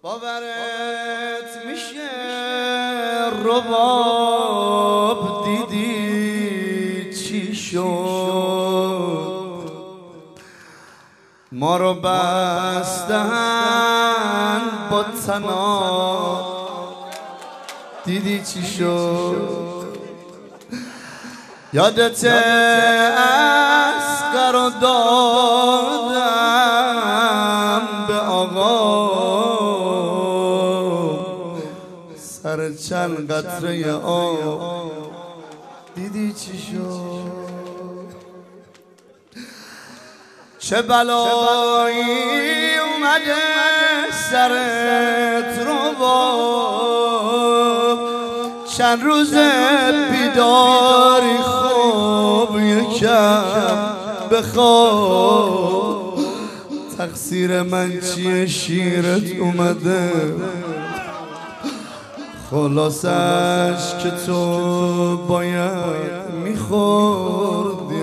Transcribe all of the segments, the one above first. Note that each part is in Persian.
باورت میشه رباب دیدی چی شد؟ ما رو بستن با تناب دیدی چی شد؟ یادت اسقر رو دادم به آقا سر چند قطره آب دیدی چی شد؟ چه بلایی اومده سرت رباب، چند روز بیداری خواب یکم بخواب. تقصیر من چیه شیرت اومده، خلاصش که تو باید میخوردی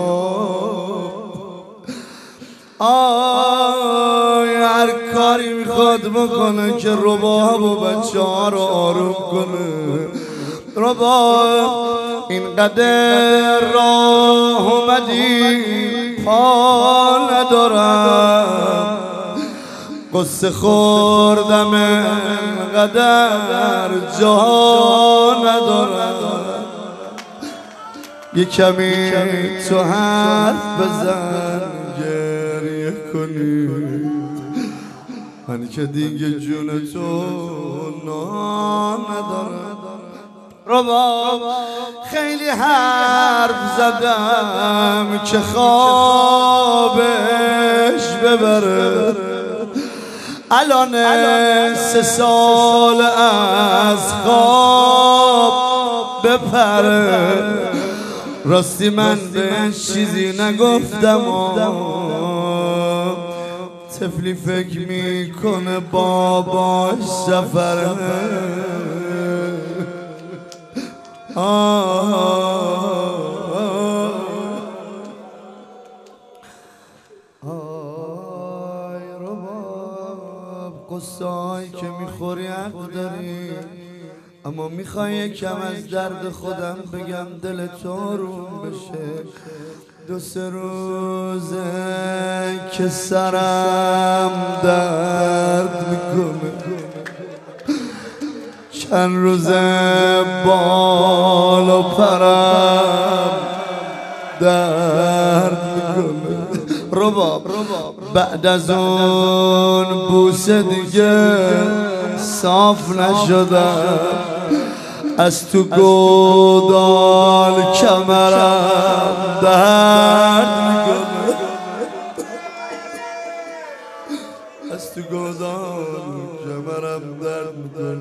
آی هر کاری میخواد بکنه که رباب و بچه ها رو آروم کنه. رباب اینقدر راه اومدی پا ندارم، قصه خوردم اینقدر جا ندارم. یه کمی تو حرف بزن گریه کنی، من که دیگه جون تو نان ندارم. رباب خیلی حرف زدم که خوابش ببره، الان 3 سال از خواب بپره. راستی من بهش چیزی نگفتم، طفلی فکر میکنه باباش سفره. قصه‌هایی که میخوری حق داری، اما میخوای یکم از درد خودم بگم دل تو آروم بشه. 2-3 روزه که سرم درد میکنه، چند روزه بال و پرم درد میکنه. رباب بعد از اون بوسه دیگه صاف نشدم، از تو گودال کمرم درد میکنه، از تو گودال کمرم درد میکنه.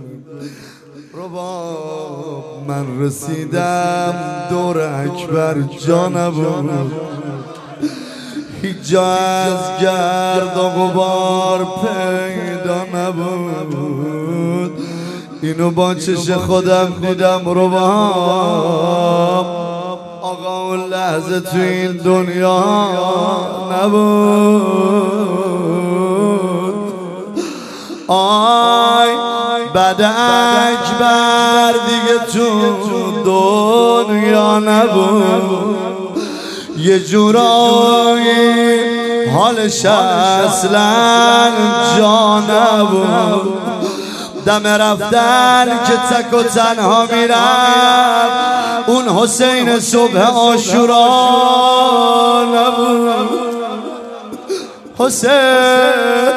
رباب من رسیدم دور اکبر جا نبود، هیچ جا از گرد و غبار پیدا نبود. اینو با چش خودم دیدم رباب، آقا اون لحظه تو این دنیا نبود. آی بعد اکبر دیگه تو دنیا نبود، یه جورایی حالش اصلا جا نبود. دم رفتن که تک و تنها میرفت، اون حسین صبح عاشورا نبود. حسین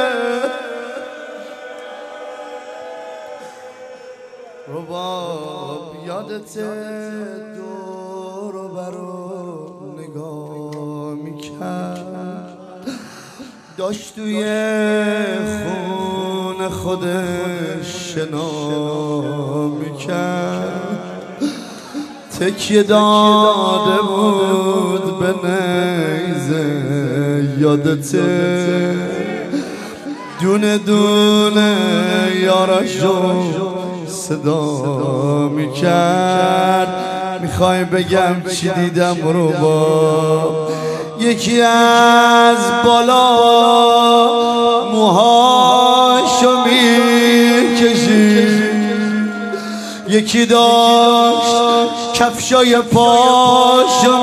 رباب یادت دور و برو نگاه میکرد، داشت توی خون خودش شنا میکرد، تکیه داده بود به نیزه. یادته دونه دونه یاراشو صدا میکرد. میخوای بگم چی دیدم رباب؟ یکی از بالا موهاشو میکشید، یکی داشت کفشای پاشو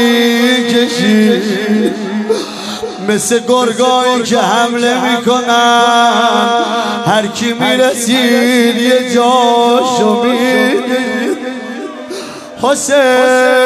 میکشید، مثل گرگایی که حمله میکنن، هر کی میرسید یه جاشو میکشید. حسین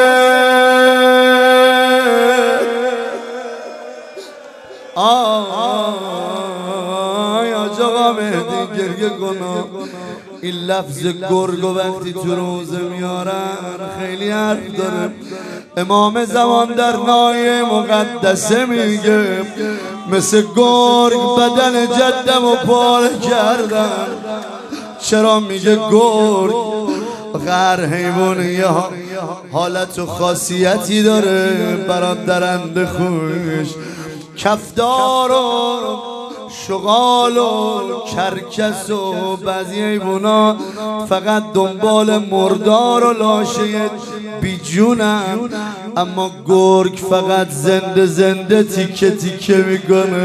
آی آقا مهدی گریه کن. این لفظ گرگو وقتی تو روزه میارن خیلی حرف داره. امام زمان در نایه مقدسه میگه مثل گرگ بدن جدم و پاره کردن. چرا میگه گرگ؟ هر حیوان یه حالت و خاصیتی داره. برادرند خوش کفدار و شغال و کرکس و بعضی حیونا فقط دنبال مردار و لاشه بیجونن، اما گرگ فقط زنده زنده تیکه تیکه میکنه.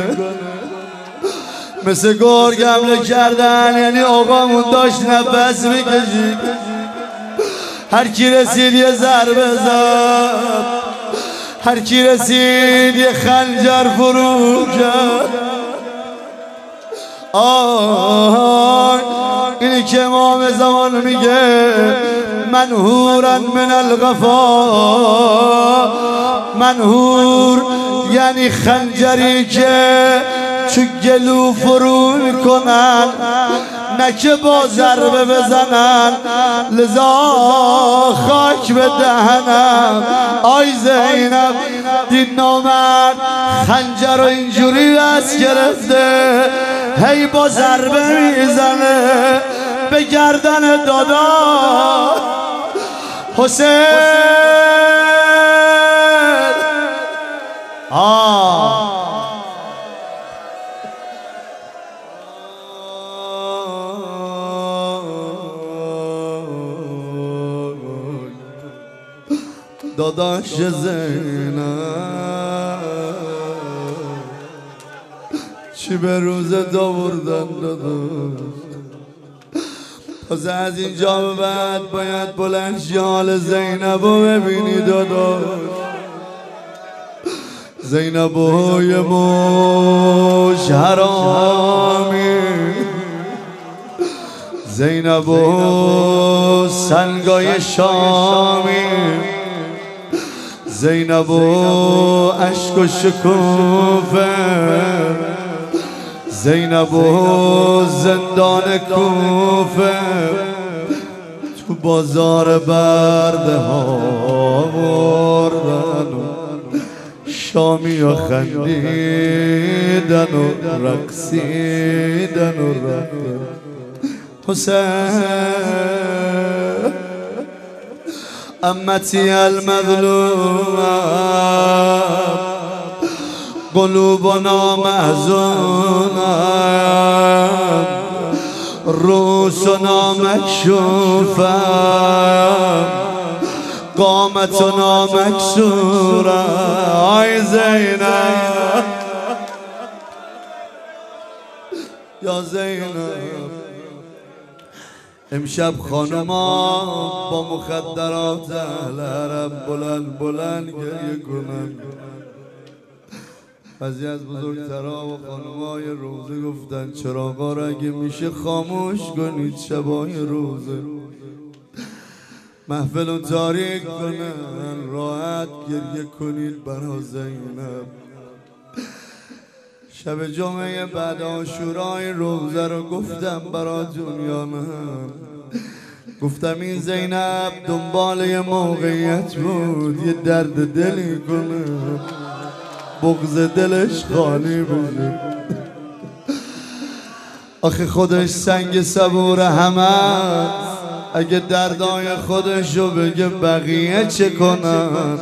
مثل گرگ حمله کردن یعنی آقامون داشت نفس میکشید، هر کی رسید یه ضربه زد، هر کی رسید یه خنجر فرو کرد. اینی که امام زمان میگه منهورن من الغفا. منهور یعنی خنجری که تو گلو فرو میکنن، نه که با ضربه بزنن. لذا خاک به دهنم آی زینب، دین نامرد خنجر رو اینجوری دست گرفته، هی با ضربه میزنه به گردن دادا حسین. داداش زینب چی به روزت آوردن داداش؟ پس از اینجا به بعد باید بلند شال زینب رو ببینی داداش. زینب های مش حرامی، زینب و سنگای شامی، زینب و عشق و شکوفه، زینب و زندان کوفه، تو بازار برده ها مردن و شامی و خندیدن و رقصیدن و رفتن. حسین امتی المظلوم قلوبنا محزونة رؤوسنا مكشوفة قامتنا مكسورة. آی زینب یا زینب، امشب خانما با مخدرات اهل حرم بلند بلند گریه کنن. بعضی از بزرگترها و خانمای روزه گفتن چراغا را اگه میشه خاموش کنید شبای روزه، محفل رو تاریک کنن، راحت گریه کنید برا زینب. شب جمعه بعد عاشورای روزه رو گفتم براتون یا نه؟ گفتم این زینب دنبال یه موقعیت بود یه درد دلی کنه، بغض دلش خالی بود. آخه خودش سنگ صبور همه، اگه دردای خودشو بگه بقیه چه کنن؟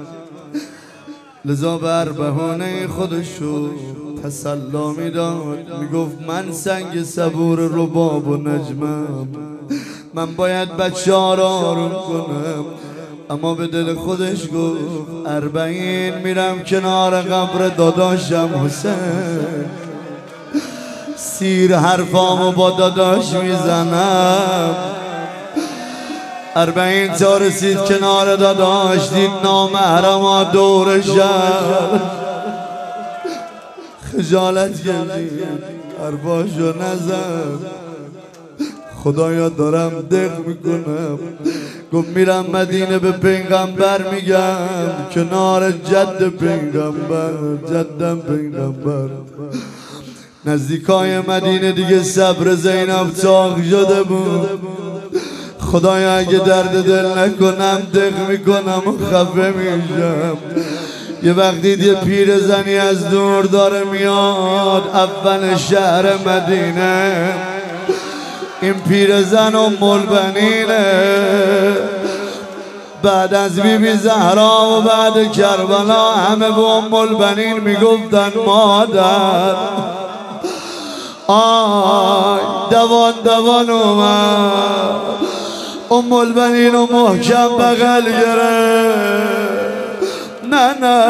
لذا بر بهانه خودشو تسلا میداد، میگفت من سنگ صبور رباب و نجمم، من باید بچه ها را آروم کنم. اما به دل خودش گفت 40 میرم کنار قبر داداشم حسین، سیر حرفامو با داداش میزنم 40 تا رسید کنار داداش دید نامحرما دور شد خجالت کشید حرفاشو نزد خدایا دارم دق میکنم گفت میرم مدینه به پیغمبر میگم کنار جد پیغمبر جدم پیغمبر نزدیکای مدینه دیگه صبر زینب تاق شده بود خدایا اگه درد دل نکنم دق میکنم و خفه میشم یه وقتی یه پیرزنی از دور داره میاد اول شهر مدینه این پیرزن البنینه بعد از بیبی زهرا و بعد کربلا همه به البنین میگفتن مادر آی دوان اومد البنین و محکم بغل گرفت نه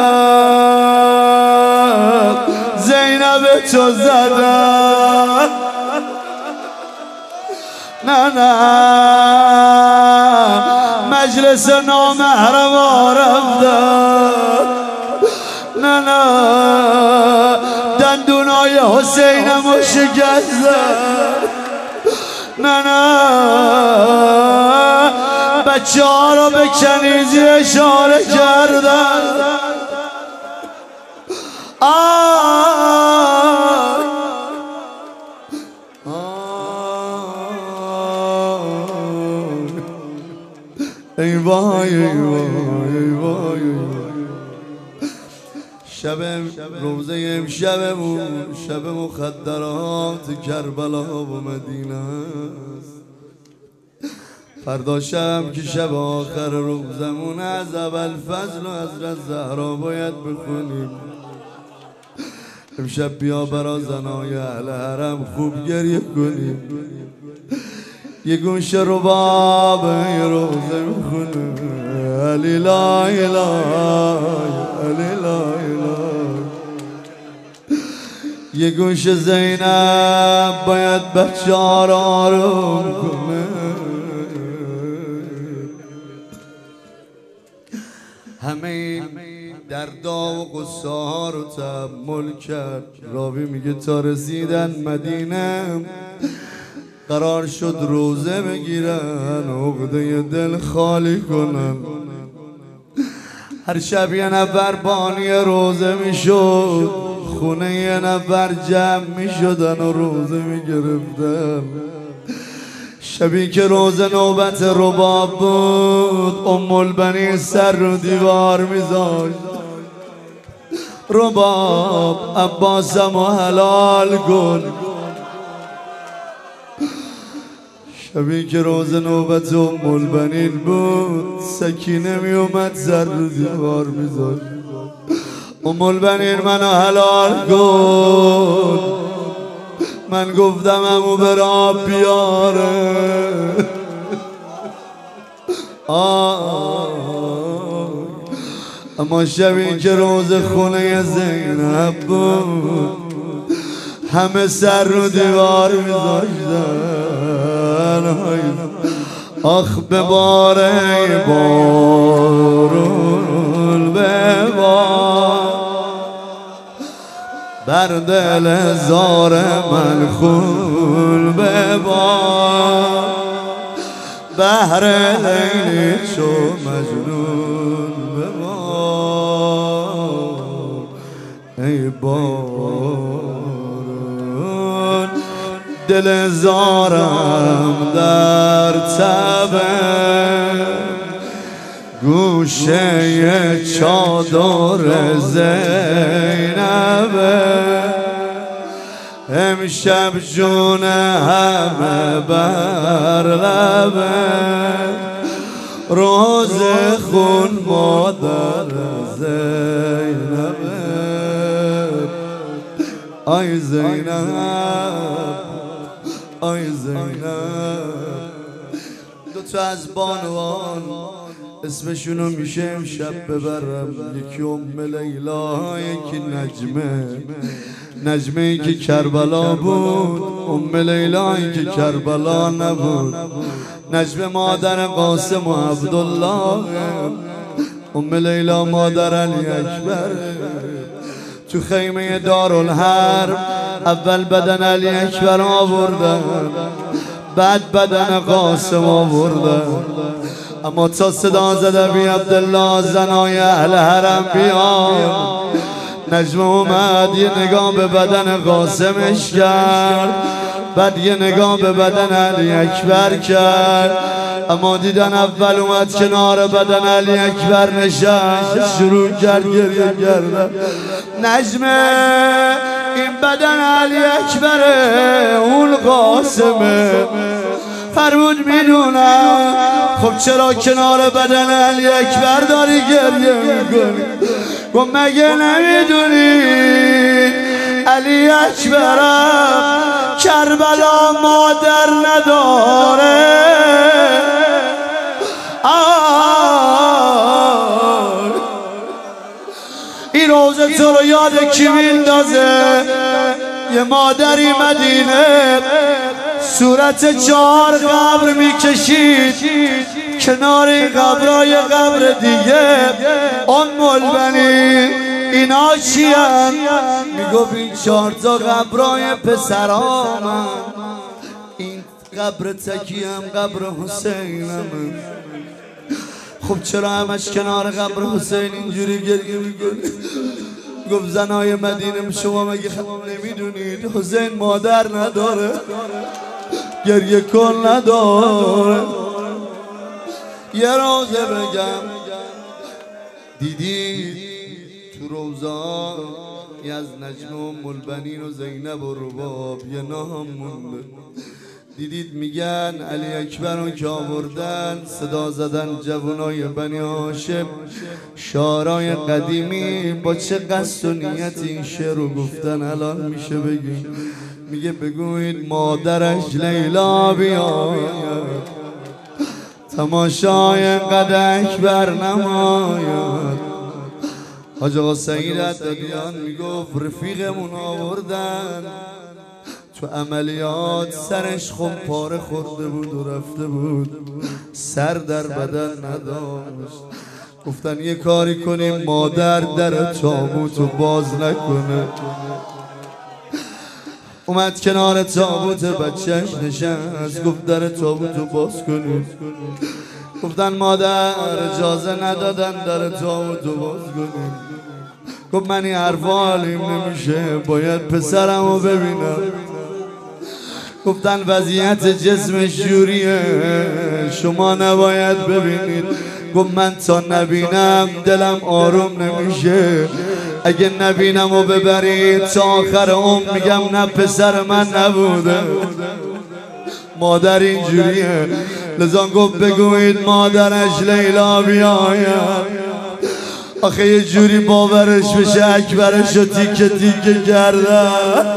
زینب تو زدن نه مجلس نامحرما رفتن نه دندونای حسینمو شکستن نه بچه ها رو به کنیزی اشاره کردن ای وای ای وای ای وای شب روزه امشبمون شب مخدرات کربلا و مدینه است فردا شب که شب آخر روزمون از ابوالفضل و حضرت زهرا باید بخونیم امشب بیا برا زنای اهل حرم خوب گریه کنیم یه گوش رباب روزه میخونه علی لا اله علی لا اله یه گوش زینب باید بچه ها را آروم کنه همه این دردا و قصه ها رو تحمل کرد راوی میگه تا رسیدن مدینه قرار شد روزه بگیرن عقده دل خالی کنن هر شب یه نفر بانی روزه میشد خونه یه نفر جمع میشدن و روزه میگرفتن شبی که روزه نوبت رباب بود البنین سر رو دیوار میذاشت رباب عباسم و حلال کن شبی که روز نوبت البنین بود سکینه می اومد سر رو دیوار میذاشت البنین منو حلال کن من گفتم امو برا بیاره اما شبی که روز خونه زینب بود همه سر رو دیوار میذاشتن آخ بباره بارون ببار بر دل زار من خون ببار بهر لیلی چو مجنون ببار ای بارون دل زارم در تبه گوشه چادر زینبه امشب جون همه بر لبه روز خون مادر زینبه آی زینب آی زینب دوتا از بانوان اسمشونو میشه امشب ببرم یکی ام لیلا یکی نجمه نجمه‌ای که کربلا بود، ام لیلایی که کربلا نبود. نجم مادر قاسم و عبدالله، ام لیلا مادر علی اکبر. تو خیمه دارالحرب اول بدن علی اکبر آوردن، بعد بدن قاسم آوردن. اما تا صدا زده بی عبدالله زنای اهل حرم بیان، نجم اومد یه نگاه به بدن قاسمش کرد، بعد یه نگاه به بدن علی اکبر کرد. اما دیدن اول اومد کنار بدن علی اکبر نشست، شروع کرد گریه کردن. نجمه این بدن علی اکبره، اون قاسمه. فرمود میدونم، خب چرا کنار بدن علی اکبر داری گریه میکنی؟ گفت مگه نمیدونی علی اکبرم کربلا مادر نداره؟ این روزه تو رو یاد کی میندازه؟ یه مادری مدینه صورت 4 قبر میکشید، کنار این قبرای قبر دیگه ام البنین اینا چیان؟ میگفت این 4 تا قبرای پسرامن، این قبر تکیم قبر حسینم. خب چرا همش کنار قبر حسین اینجوری گریه میکنی؟ گفت زنای مدینه شما مگه نمیدونید حسین مادر نداره؟ گریه کن نداره. یه روزه بگم دیدید تو روزا از نجم ام البنین و زینب و رباب یه نام مونده. دیدید میگن علی اکبر رو که آوردن صدا زدن جوانای بنی هاشم شعرهای قدیمی با چه قصد و نیت این شعر رو گفتن الان میشه بگیم. میگه بگوید مادرش لیلا بیاید، تماشای قد اکبر نماید. حاج آقا سعید عدادیان میگفت رفیقمون آوردن تو عملیات سرش خم پاره خورده بود و رفته بود، سر در بدن نداشت. گفتن یه کاری کنیم مادر در تابوتو باز نکنه. اومد کنار تابوت بچهش نشست، گفت در تابوتو باز کنید. گفتن مادر اجازه ندادن در تابوتو باز کنید. گفت من این حرفا حالیم نمیشه، باید پسرمو ببینم. گفتن وضعیت جسمش جوریه شما نباید ببینید. گفت من تا نبینم دلم آروم نمیشه، اگه نبینم و ببرید تا آخر عمر میگم نه پسر من نبوده. مادر اینجوریه، لذا گفت بگوید مادرش لیلا بیاید. آخه یه جوری باورش بشه اکبرشو تیکه تیکه کردن.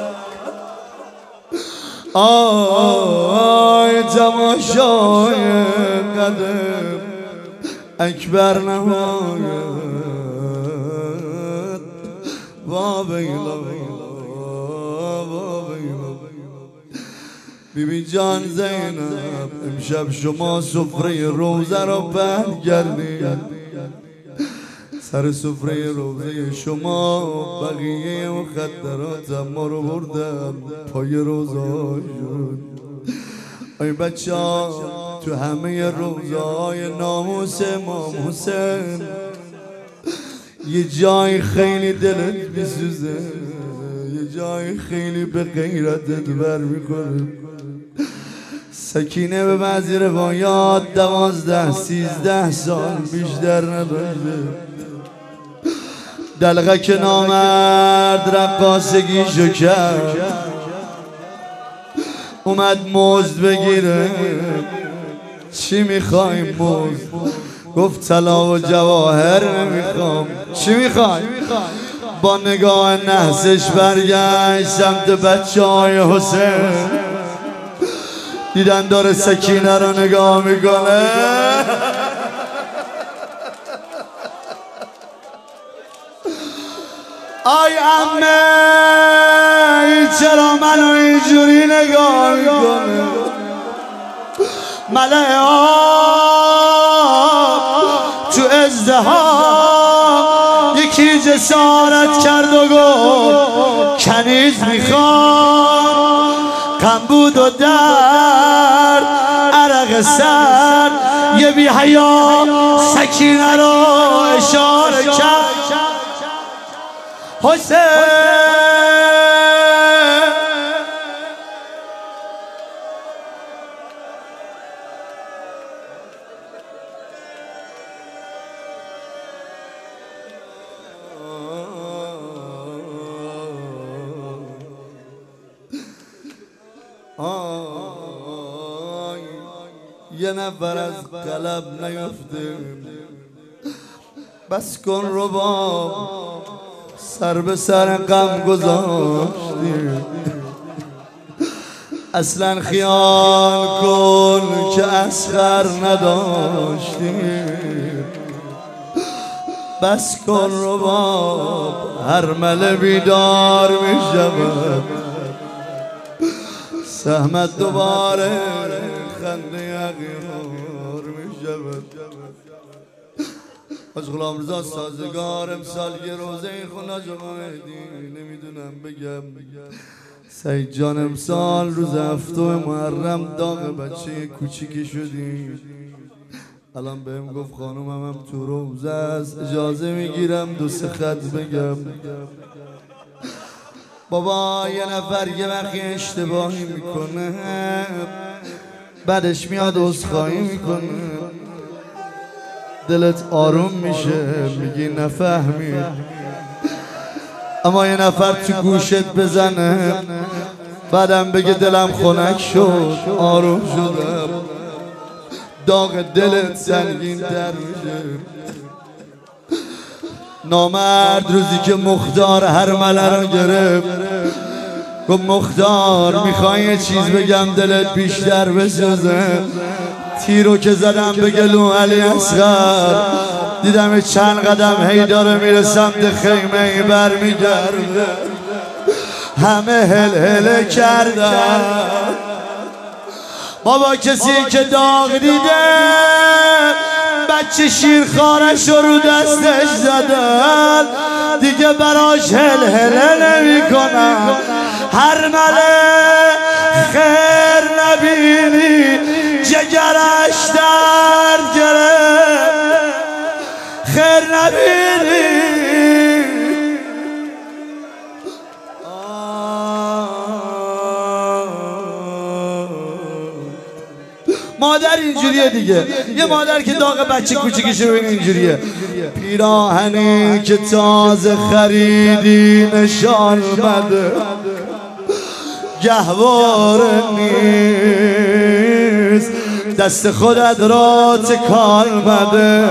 آی تماشای قدم اکبر نماید. وا ویلا وا ویلا. بیبی جان زینب امشب شما سفره روزه رو برگردید. سر سفره روزه شما بقیه مخدرات ما رو بردن پای روزهاشون. ای بچه ها تو همه روزهای ناموس امام حسین یه جای خیلی دلت میسوزه، یه جای خیلی به غیرتت بر میخوره. سکینه به بعضی روایات 12-13 سال بیشتر نداشته. دلغه که نامرد رقاصگیشو کرد، اومد مزد بگیره. چی میخوای مزد؟ گفت طلا و جواهر نمیخوام. چی میخوای؟ با نگاه نحسش برگشت سمت بچه های حسین، دیدن داره سکینه رو نگاه میکنه. آی عمه چرا منو اینجوری نگاه میکنه؟ ملعه تو ازدهام یکی جسارت کرد و گفت کنیز میخوام. غم بود و درد عرق سر یه بی حیا سکینه رو اشاره کرد. حسین یه نفر از قلب نیفته بس کن رباب سر به سر غم گذاشتی. اصلا خیال کن که اصغر نداشتی. بس کن رباب هر مله بیدار می شود. سهمت دوباره خنده یقیمار می شود. از غلام رضا سازگار امسال یه روزه خون حاج آقا مهدی نمیدونم بگم. سعید جان امسال روز هفتم محرم داغ بچه کوچیکی شدی. الان بهم گفت خانومم هم تو روزه است اجازه میگیرم دو سه خط بگم. بابا یه نفر یه وقتی اشتباهی میکنه بعدش میاد عذرخواهی میکنه دلت آروم میشه میگی نفهمید. اما یه نفر تو گوشت بزنه بعدم بگه دلم خنک شد آروم شدم داغ دلت سنگین تر میشه. نامرد روزی که مختار هر مله رو گرفت گفت مختار میخوای یه چیز بگم دلت بیشتر بسوزه. تیرو که زدم به گلو علی اصغر دیدم چند قدم هی داره میره سمت خیمه ای برمیگرده. همه هل هله کردن. بابا کسی که داغ دیده بچه شیرخوارش رو دستش زدن دیگه براش هل هله نمی کنن. هر مله خیر نبینی جگرش درد گرفت. خیر نبینی مادر اینجوریه دیگه. یه مادر که داغ بچه کوچیکش رو ببین اینجوریه. پیراهنی که تازه خریدی نشان بده گهواره نیست دست خودت را تکان بده.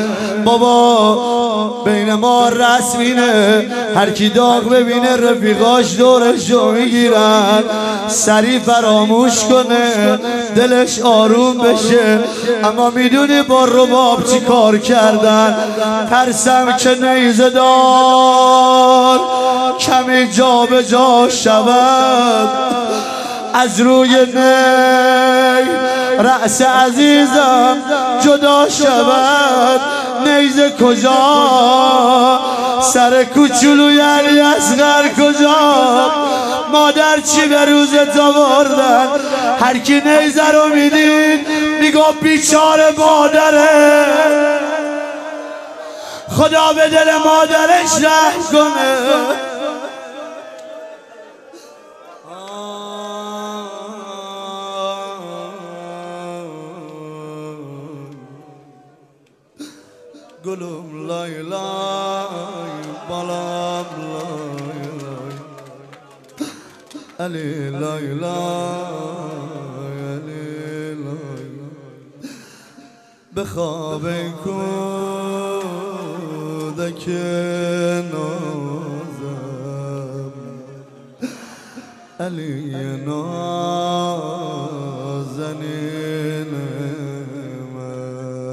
بابا بین ما رسمینه هر کی داغ ببینه رفیقاش دورشو میگیرن سریع فراموش کنه دلش آروم بشه. اما میدونی با رباب چی کار کردن؟ ترسم که نیزه دار کمی جا به جا شود از روی نی رأس عزیزم جدا شود. نیزه کجا سر کوچولوی علی اصغر کجا؟ مادر چی به روزت آوردن؟ هر کی نیزه رو میدید میگو بیچاره مادره. خدا به دل مادرش رحم کنه. گلوم لای لای بالام لای لای علی لای لای علی لای بخواب کودک نازم علی نازنین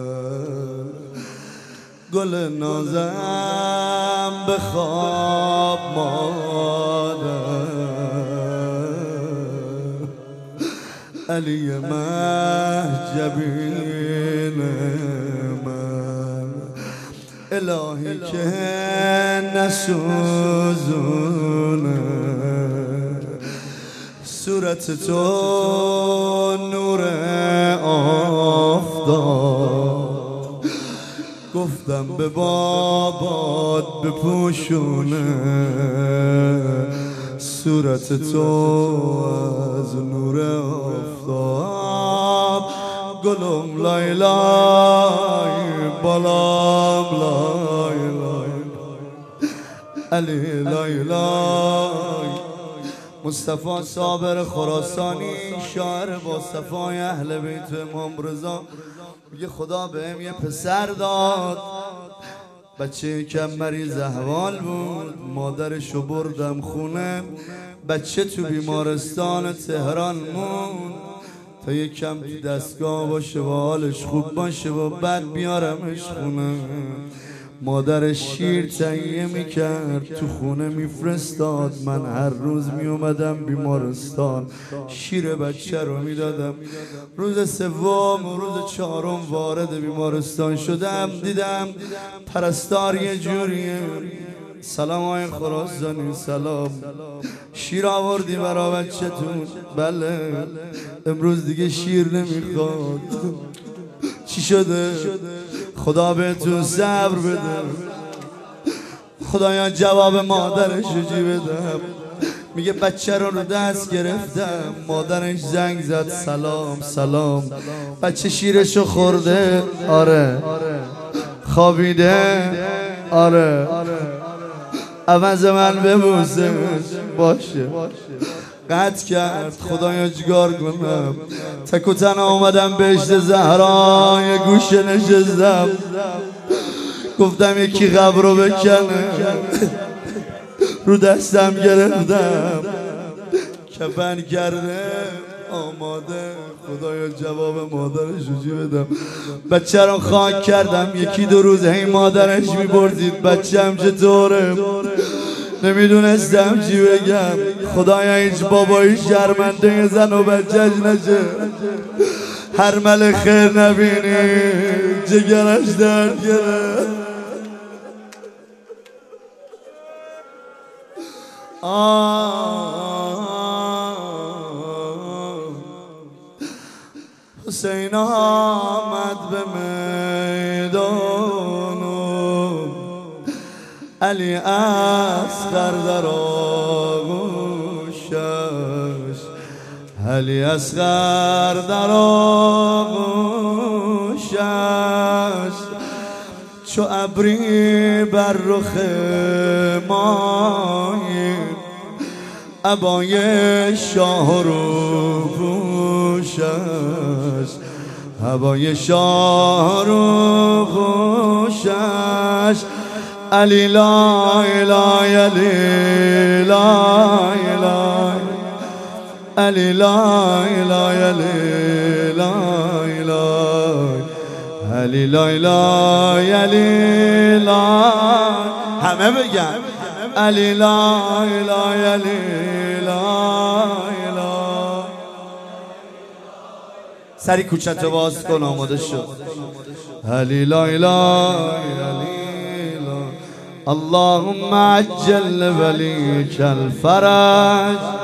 گل نازم بخواب مادر علی محجبین من الهی که نسوزونه صورت تو نور آفتاب گفتم به بابات بپوشونه صورت تو از نور آفتاب گلم لای لای بالام لای لای علی لای لای مصطفی صابر خراسانی شاعر با صفای اهل بیت امام رضا میگه خدا بهم یه پسر داد بچه کم مریض احوال بود مادرشو بردم خونه بچه تو بیمارستان تهران موند تا یه کم تو دستگاه باشه و حالش خوب باشه و بعد بیارمش خونه مادرش شیر تهیه میکرد تو خونه میفرستاد من هر روز میومدم بیمارستان شیر بچه رو میدادم روز سوم و روز چهارم وارد بیمارستان شدم دیدم پرستار یه جوریه سلام آقای خراسانی سلام شیر آوردی برا بچه‌تون بله امروز دیگه شیر نمیخواد چی شده خدا بهتون صبر بده خدایا جواب مادرش رو چی بدم میگه بچه رو دست گرفتم مادرش زنگ زد سلام سلام بچه شیرشو خورده آره خوابیده آره عوض من ببوسه باشه قطع کرد خدایا چیکار کنم تک و تنها اومدم بهشت زهرا یه گوشه نشستم گفتم یکی قبر رو بکنه رو دستم گرفتم کفن کرده آماده خدایا جواب مادرش رو چی بدم بچه رو خاک کردم یکی دو روز هی مادرش میبردید بچه هم چطوره نمیدونستم چی بگم خدایا هیچ بابایی شرمنده زن و بچهش نشه هر مل خیر نبینی جگرش درد گره حسین آمد به میدان علی اصغر در آغوشش علی اصغر در آغوشش چو ابری بر رخ ماهی عبای شاه رو پوشش عبای شاه رو پوشش علی لای لای علی لای لای علی لای لای علی لای لای علی لای لای علی لای همه بگن علی لای لای علی لای لای سری کوچت باز کن آماده شد علی لای لای علی اللهم عجل ولیک الفرج